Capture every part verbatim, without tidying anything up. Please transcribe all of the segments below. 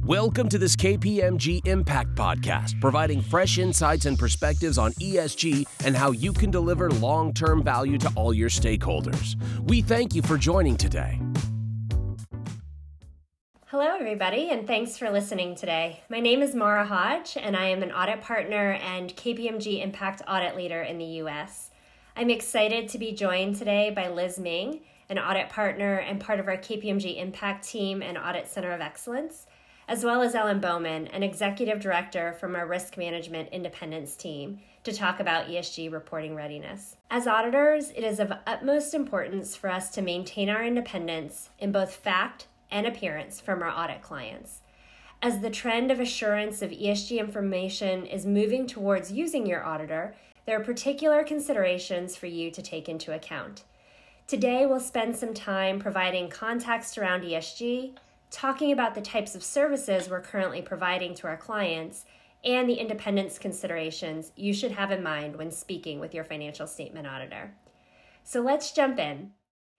Welcome to this K P M G Impact Podcast, providing fresh insights and perspectives on E S G and how you can deliver long-term value to all your stakeholders. We thank you for joining today. Hello, everybody, and thanks for listening today. My name is Mara Hodge, and I am an audit partner and K P M G Impact Audit Leader in the U S. I'm excited to be joined today by Liz Ming, an audit partner and part of our K P M G Impact Team and Audit Center of Excellence, as well as Ellen Bowman, an Executive Director from our Risk Management Independence Team, to talk about E S G reporting readiness. As auditors, it is of utmost importance for us to maintain our independence in both fact and appearance from our audit clients. As the trend of assurance of E S G information is moving towards using your auditor, there are particular considerations for you to take into account. Today, we'll spend some time providing context around E S G, talking about the types of services we're currently providing to our clients, and the independence considerations you should have in mind when speaking with your financial statement auditor. So let's jump in.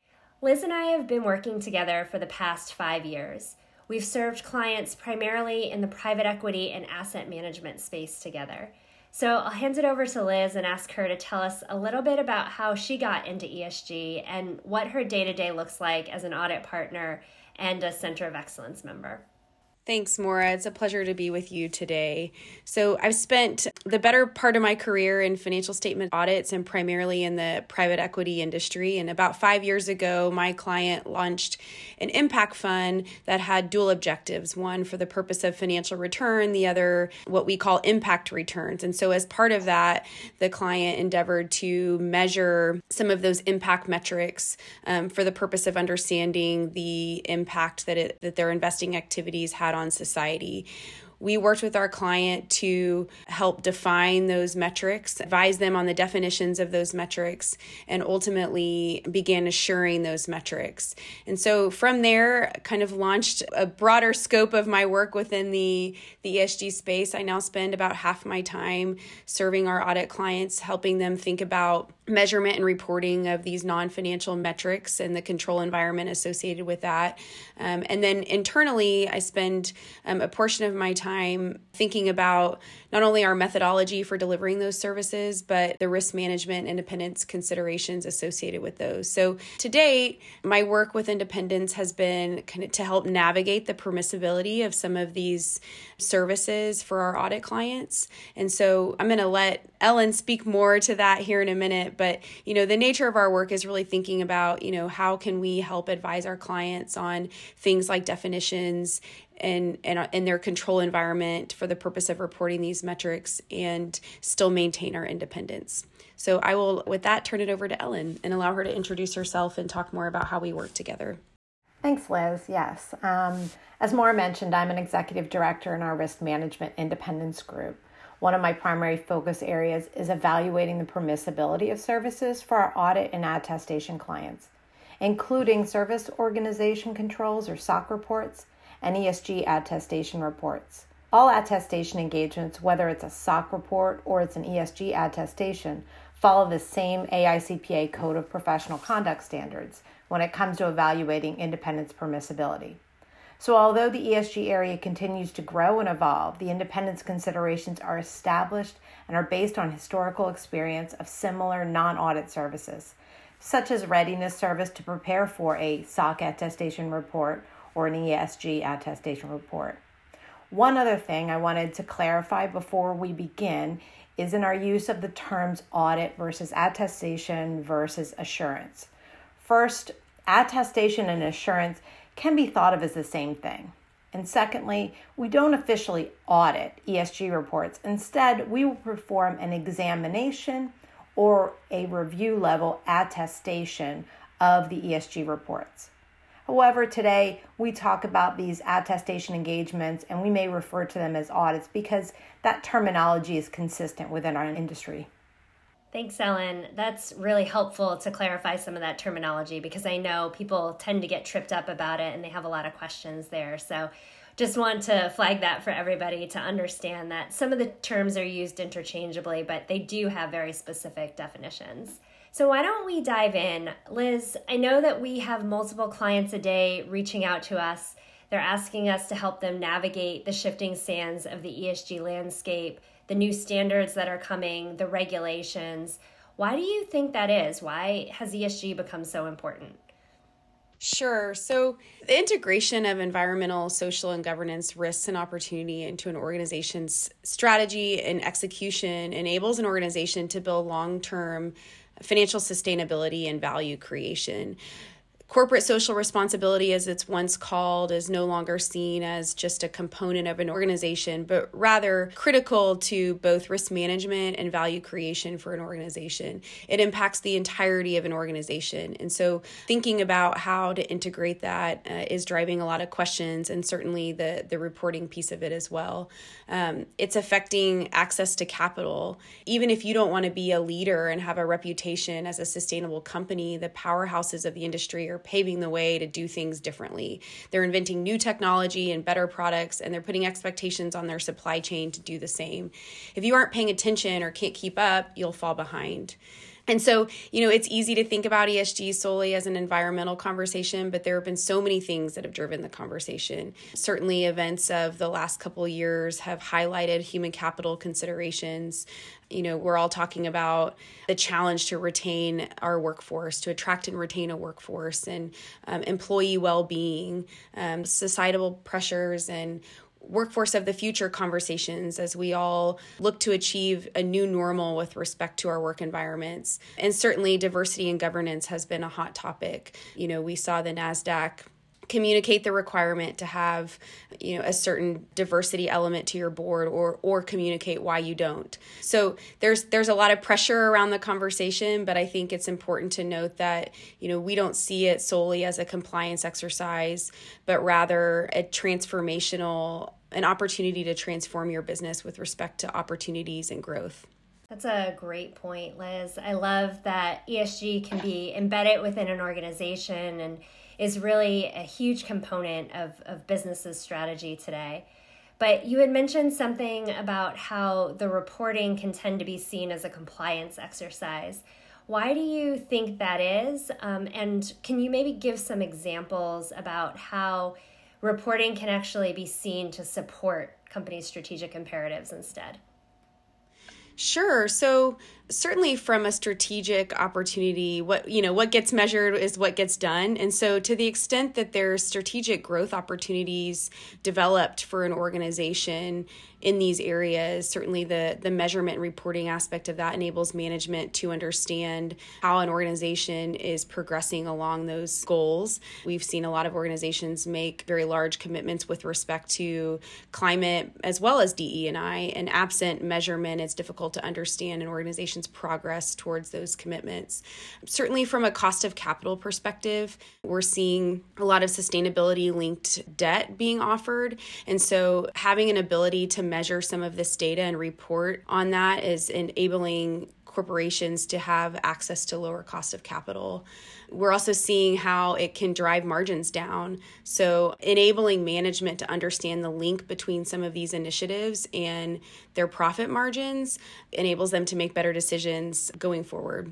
Liz and I have been working together for the past five years. We've served clients primarily in the private equity and asset management space together. So I'll hand it over to Liz and ask her to tell us a little bit about how she got into E S G and what her day-to-day looks like as an audit partner and a Center of Excellence member. Thanks, Maura. It's a pleasure to be with you today. So I've spent the better part of my career in financial statement audits and primarily in the private equity industry. And about five years ago, my client launched an impact fund that had dual objectives, one for the purpose of financial return, the other what we call impact returns. And so as part of that, the client endeavored to measure some of those impact metrics um, for the purpose of understanding the impact that it, that their investing activities had on society. We worked with our client to help define those metrics, advise them on the definitions of those metrics, and ultimately began assuring those metrics. And so from there, kind of launched a broader scope of my work within the, the E S G space. I now spend about half my time serving our audit clients, helping them think about measurement and reporting of these non-financial metrics and the control environment associated with that. Um, and then internally, I spend um, a portion of my time thinking about not only our methodology for delivering those services, but the risk management independence considerations associated with those. So to date, my work with independence has been kind of to help navigate the permissibility of some of these services for our audit clients. And so I'm going to let Ellen speak more to that here in a minute. But, you know, the nature of our work is really thinking about, you know, how can we help advise our clients on things like definitions and and in their control environment for the purpose of reporting these metrics and still maintain our independence. So I will, with that, turn it over to Ellen and allow her to introduce herself and talk more about how we work together. Thanks, Liz. Yes. Um, as Maura mentioned, I'm an executive director in our Risk Management Independence Group. One of my primary focus areas is evaluating the permissibility of services for our audit and attestation clients, including service organization controls or S O C reports and E S G attestation reports. All attestation engagements, whether it's a S O C report or it's an E S G attestation, follow the same A I C P A Code of Professional Conduct standards when it comes to evaluating independence permissibility. So although the E S G area continues to grow and evolve, the independence considerations are established and are based on historical experience of similar non-audit services, such as readiness service to prepare for a S O C attestation report or an E S G attestation report. One other thing I wanted to clarify before we begin is in our use of the terms audit versus attestation versus assurance. First, attestation and assurance can be thought of as the same thing. And secondly, we don't officially audit E S G reports. Instead, we will perform an examination or a review level attestation of the E S G reports. However, today we talk about these attestation engagements and we may refer to them as audits because that terminology is consistent within our industry. Thanks, Ellen. That's really helpful to clarify some of that terminology because I know people tend to get tripped up about it and they have a lot of questions there. So just want to flag that for everybody to understand that some of the terms are used interchangeably, but they do have very specific definitions. So why don't we dive in? Liz, I know that we have multiple clients a day reaching out to us They're asking us to help them navigate the shifting sands of the E S G landscape, the new standards that are coming, the regulations. Why do you think that is? Why has E S G become so important? Sure. So the integration of environmental, social, and governance risks and opportunity into an organization's strategy and execution enables an organization to build long-term financial sustainability and value creation. Corporate social responsibility, as it's once called, is no longer seen as just a component of an organization, but rather critical to both risk management and value creation for an organization. It impacts the entirety of an organization. And so thinking about how to integrate that uh, is driving a lot of questions, and certainly the, the reporting piece of it as well. Um, it's affecting access to capital. Even if you don't want to be a leader and have a reputation as a sustainable company, the powerhouses of the industry are paving the way to do things differently. They're inventing new technology and better products, and they're putting expectations on their supply chain to do the same. If you aren't paying attention or can't keep up, you'll fall behind. And so, you know, it's easy to think about E S G solely as an environmental conversation, but there have been so many things that have driven the conversation. Certainly, events of the last couple of years have highlighted human capital considerations. You know, we're all talking about the challenge to retain our workforce, to attract and retain a workforce, and um, employee well-being, um, societal pressures, and workforce of the future conversations as we all look to achieve a new normal with respect to our work environments. And certainly diversity and governance has been a hot topic. You know, we saw the NASDAQ communicate the requirement to have, you know, a certain diversity element to your board, or or communicate why you don't. So there's there's a lot of pressure around the conversation, but I think it's important to note that, you know, we don't see it solely as a compliance exercise, but rather a transformational, an opportunity to transform your business with respect to opportunities and growth. That's a great point, Liz. I love that E S G can be embedded within an organization and is really a huge component of, of business's strategy today. But you had mentioned something about how the reporting can tend to be seen as a compliance exercise. Why do you think that is? Um, and can you maybe give some examples about how reporting can actually be seen to support companies' strategic imperatives instead? Sure. So certainly from a strategic opportunity, what, you know, what gets measured is what gets done. And so to the extent that there's strategic growth opportunities developed for an organization in these areas, certainly the, the measurement and reporting aspect of that enables management to understand how an organization is progressing along those goals. We've seen a lot of organizations make very large commitments with respect to climate as well as D E and I, and absent measurement, it's difficult to understand an organization's progress towards those commitments. Certainly from a cost of capital perspective, we're seeing a lot of sustainability linked debt being offered. And so having an ability to measure some of this data and report on that is enabling corporations to have access to lower cost of capital. We're also seeing how it can drive margins down. So enabling management to understand the link between some of these initiatives and their profit margins enables them to make better decisions going forward.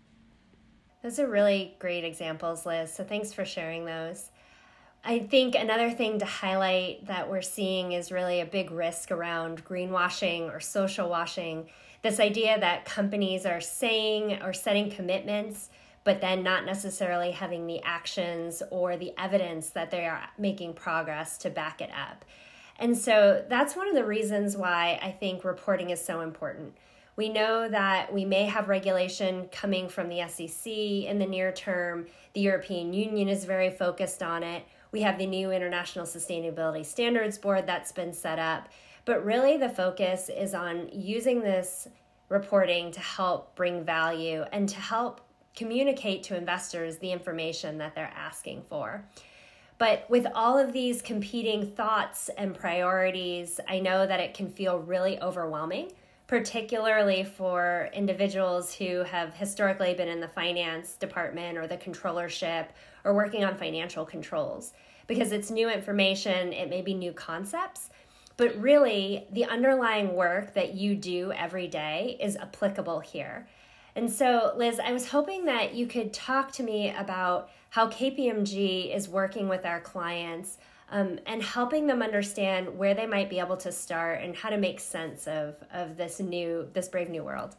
Those are really great examples, Liz. So thanks for sharing those. I think another thing to highlight that we're seeing is really a big risk around greenwashing or social washing. This idea that companies are saying or setting commitments, but then not necessarily having the actions or the evidence that they are making progress to back it up. And so that's one of the reasons why I think reporting is so important. We know that we may have regulation coming from the S E C in the near term. The European Union is very focused on it. We have the new International Sustainability Standards Board that's been set up. But really the focus is on using this reporting to help bring value and to help communicate to investors the information that they're asking for. But with all of these competing thoughts and priorities, I know that it can feel really overwhelming, particularly for individuals who have historically been in the finance department or the controllership or working on financial controls. Because it's new information, it may be new concepts, but really the underlying work that you do every day is applicable here. And so, Liz, I was hoping that you could talk to me about how K P M G is working with our clients um, and helping them understand where they might be able to start and how to make sense of, of this new, this brave new world.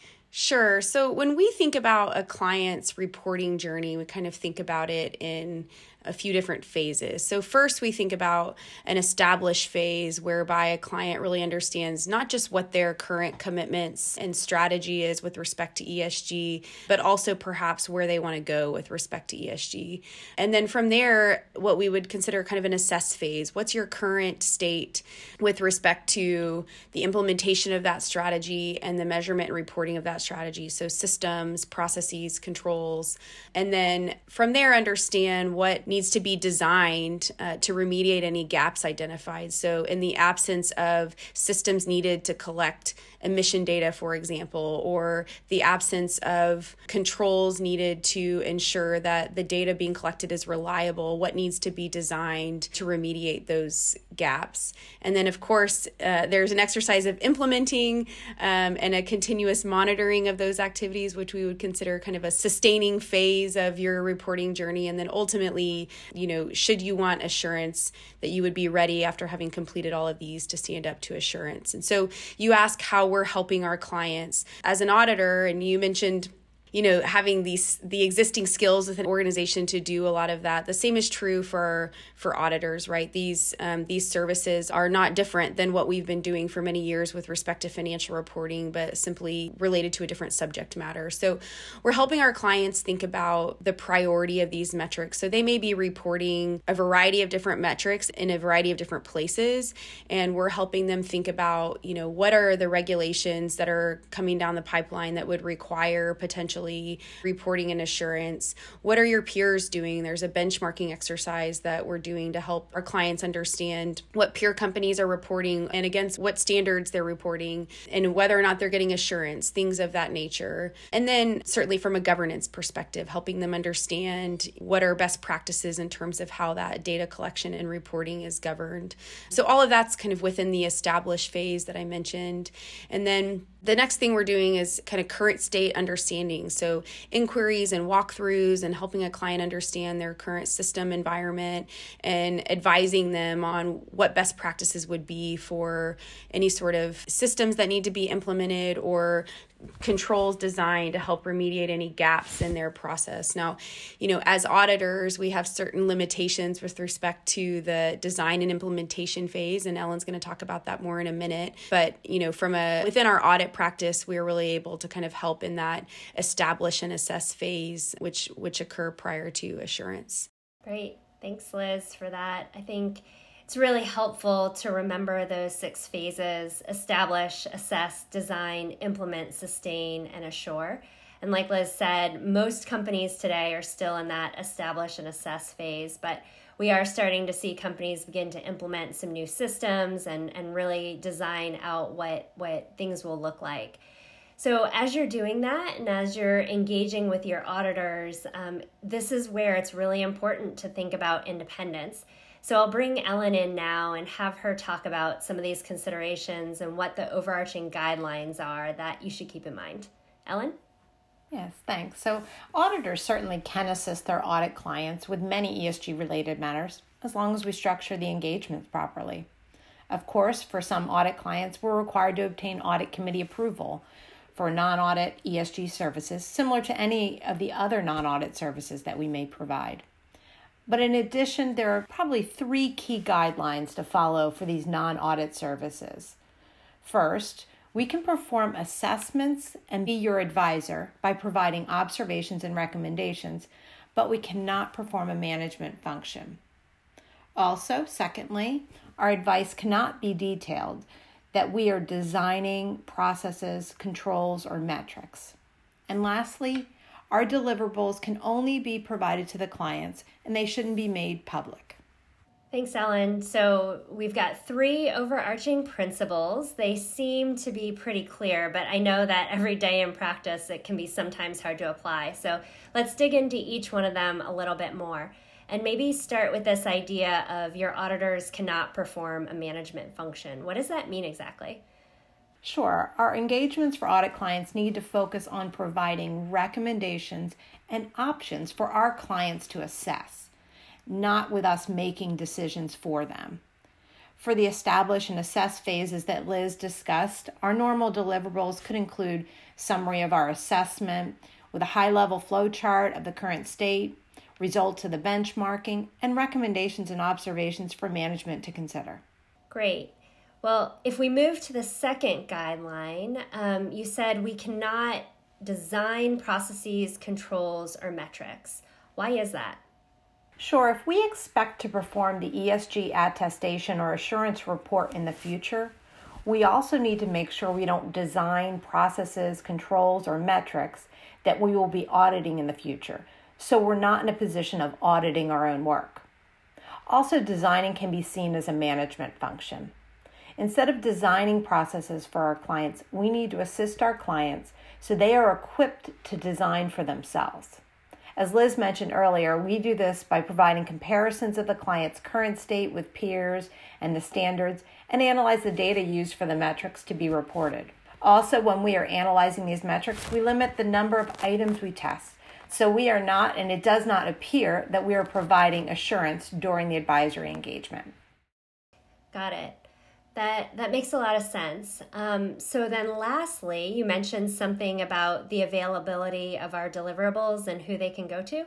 Sure. So when we think about a client's reporting journey, we kind of think about it in a few different phases. So first, we think about an established phase whereby a client really understands not just what their current commitments and strategy is with respect to E S G, but also perhaps where they want to go with respect to E S G. And then from there, what we would consider kind of an assess phase. What's your current state with respect to the implementation of that strategy and the measurement and reporting of that strategy? So systems, processes, controls. And then from there, understand what needs to be designed uh, to remediate any gaps identified. So in the absence of systems needed to collect emission data, for example, or the absence of controls needed to ensure that the data being collected is reliable, what needs to be designed to remediate those gaps. And then, of course, uh, there's an exercise of implementing um, and a continuous monitoring of those activities, which we would consider kind of a sustaining phase of your reporting journey. And then ultimately, you know, should you want assurance that you would be ready after having completed all of these to stand up to assurance. And so you ask how we're helping our clients as an auditor, and you mentioned you know, having these the existing skills with an organization to do a lot of that. The same is true for for auditors, right? These um, these services are not different than what we've been doing for many years with respect to financial reporting, but simply related to a different subject matter. So we're helping our clients think about the priority of these metrics. So they may be reporting a variety of different metrics in a variety of different places, and we're helping them think about, you know, what are the regulations that are coming down the pipeline that would require potentially reporting and assurance. What are your peers doing? There's a benchmarking exercise that we're doing to help our clients understand what peer companies are reporting and against what standards they're reporting and whether or not they're getting assurance, things of that nature. And then certainly from a governance perspective, helping them understand what are best practices in terms of how that data collection and reporting is governed. So all of that's kind of within the established phase that I mentioned. And then the next thing we're doing is kind of current state understanding. So inquiries and walkthroughs and helping a client understand their current system environment and advising them on what best practices would be for any sort of systems that need to be implemented or controls designed to help remediate any gaps in their process. Now, you know, as auditors, we have certain limitations with respect to the design and implementation phase, and Ellen's going to talk about that more in a minute. But, you know, from a within our audit practice, we are really able to kind of help in that establish and assess phase, which which occur prior to assurance. Great. Thanks, Liz, for that. I think it's really helpful to remember those six phases: establish, assess, design, implement, sustain, and assure. And like Liz said, most companies today are still in that establish and assess phase, but we are starting to see companies begin to implement some new systems and, and really design out what, what things will look like. So as you're doing that and as you're engaging with your auditors, um, this is where it's really important to think about independence. So I'll bring Ellen in now and have her talk about some of these considerations and what the overarching guidelines are that you should keep in mind. Ellen? Yes, thanks. So auditors certainly can assist their audit clients with many E S G-related matters, as long as we structure the engagements properly. Of course, for some audit clients, we're required to obtain audit committee approval for non-audit E S G services, similar to any of the other non-audit services that we may provide. But in addition, there are probably three key guidelines to follow for these non-audit services. First, we can perform assessments and be your advisor by providing observations and recommendations, but we cannot perform a management function. Also, secondly, our advice cannot be detailed, that we are designing processes, controls, or metrics. And lastly, our deliverables can only be provided to the clients, and they shouldn't be made public. Thanks, Ellen. So we've got three overarching principles. They seem to be pretty clear, but I know that every day in practice it can be sometimes hard to apply. So let's dig into each one of them a little bit more. And maybe start with this idea of your auditors cannot perform a management function. What does that mean exactly? Sure, our engagements for audit clients need to focus on providing recommendations and options for our clients to assess, not with us making decisions for them. For the establish and assess phases that Liz discussed, our normal deliverables could include summary of our assessment with a high-level flow chart of the current state, results of the benchmarking, and recommendations and observations for management to consider. Great. Well, if we move to the second guideline, um, you said we cannot design processes, controls, or metrics. Why is that? Sure, if we expect to perform the E S G attestation or assurance report in the future, we also need to make sure we don't design processes, controls, or metrics that we will be auditing in the future, so we're not in a position of auditing our own work. Also, designing can be seen as a management function. Instead of designing processes for our clients, we need to assist our clients so they are equipped to design for themselves. As Liz mentioned earlier, we do this by providing comparisons of the client's current state with peers and the standards, and analyze the data used for the metrics to be reported. Also, when we are analyzing these metrics, we limit the number of items we test. So we are not, and it does not appear that we are providing assurance during the advisory engagement. Got it. That that makes a lot of sense. Um, so then lastly, you mentioned something about the availability of our deliverables and who they can go to.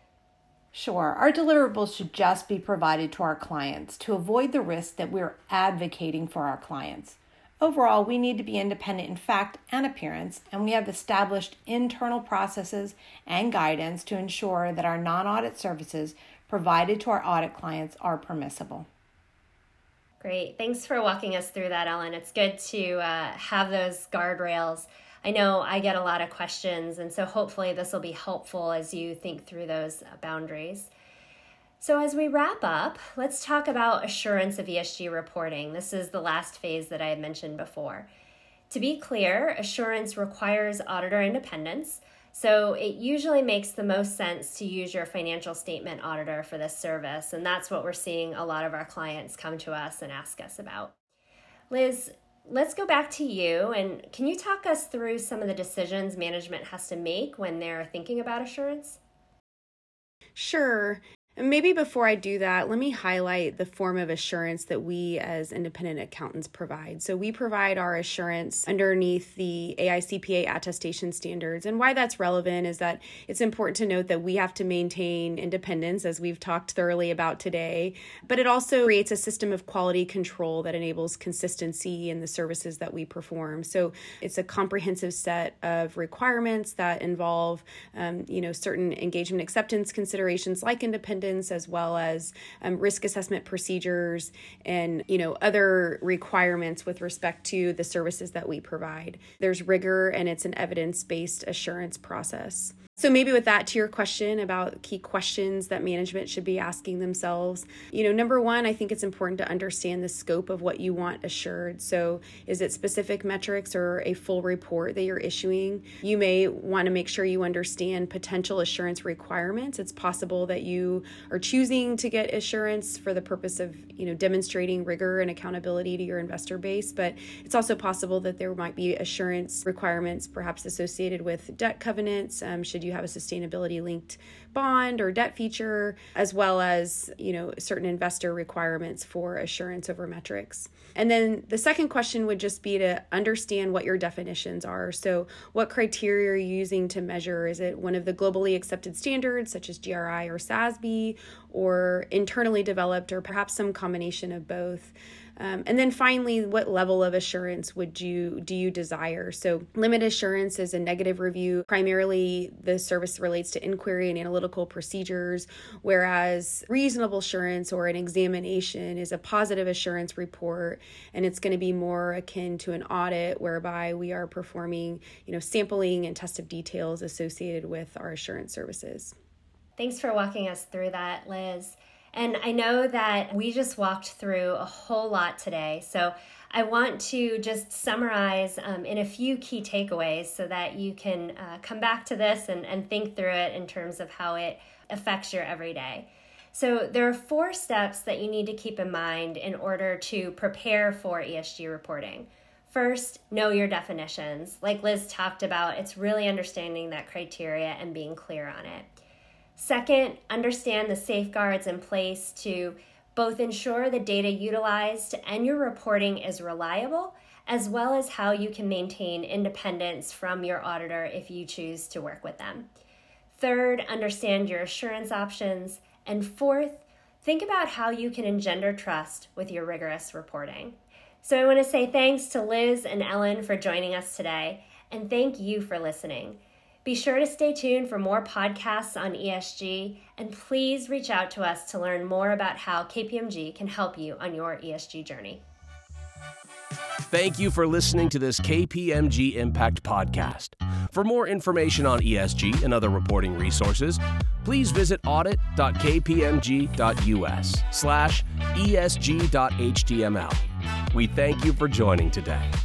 Sure. Our deliverables should just be provided to our clients to avoid the risk that we're advocating for our clients. Overall, we need to be independent in fact and appearance, and we have established internal processes and guidance to ensure that our non-audit services provided to our audit clients are permissible. Great. Thanks for walking us through that, Ellen. It's good to uh, have those guardrails. I know I get a lot of questions, and so hopefully this will be helpful as you think through those boundaries. So as we wrap up, let's talk about assurance of E S G reporting. This is the last phase that I had mentioned before. To be clear, assurance requires auditor independence, so it usually makes the most sense to use your financial statement auditor for this service, and that's what we're seeing a lot of our clients come to us and ask us about. Liz, let's go back to you, and can you talk us through some of the decisions management has to make when they're thinking about assurance? Sure. And maybe before I do that, let me highlight the form of assurance that we as independent accountants provide. So we provide our assurance underneath the A I C P A attestation standards. And why that's relevant is that it's important to note that we have to maintain independence, as we've talked thoroughly about today, but it also creates a system of quality control that enables consistency in the services that we perform. So it's a comprehensive set of requirements that involve, um, you know, certain engagement acceptance considerations like independence, as well as um, risk assessment procedures and, you know, other requirements with respect to the services that we provide. There's rigor, and it's an evidence-based assurance process. So maybe with that, to your question about key questions that management should be asking themselves, you know, number one, I think it's important to understand the scope of what you want assured. So is it specific metrics or a full report that you're issuing? You may want to make sure you understand potential assurance requirements. It's possible that you are choosing to get assurance for the purpose of, you know, demonstrating rigor and accountability to your investor base, but it's also possible that there might be assurance requirements perhaps associated with debt covenants, um, should you have a sustainability linked bond or debt feature, as well as, you know, certain investor requirements for assurance over metrics. And then the second question would just be to understand what your definitions are. So what criteria are you using to measure? Is it one of the globally accepted standards such as G R I or S A S B, or internally developed, or perhaps some combination of both? Um, and then finally, what level of assurance would you do you desire? So limit assurance is a negative review. Primarily, the service relates to inquiry and analytical procedures, whereas reasonable assurance or an examination is a positive assurance report, and it's going to be more akin to an audit whereby we are performing, you know, sampling and test of details associated with our assurance services. Thanks for walking us through that, Liz. And I know that we just walked through a whole lot today, so I want to just summarize um, in a few key takeaways so that you can uh, come back to this and, and think through it in terms of how it affects your everyday. So there are four steps that you need to keep in mind in order to prepare for E S G reporting. First, know your definitions. Like Liz talked about, it's really understanding that criteria and being clear on it. Second, understand the safeguards in place to both ensure the data utilized and your reporting is reliable, as well as how you can maintain independence from your auditor if you choose to work with them. Third, understand your assurance options. And fourth, think about how you can engender trust with your rigorous reporting. So I want to say thanks to Liz and Ellen for joining us today, and thank you for listening. Be sure to stay tuned for more podcasts on E S G, and please reach out to us to learn more about how K P M G can help you on your E S G journey. Thank you for listening to this K P M G Impact podcast. For more information on E S G and other reporting resources, please visit audit.kpmg.us slash ESG.html. We thank you for joining today.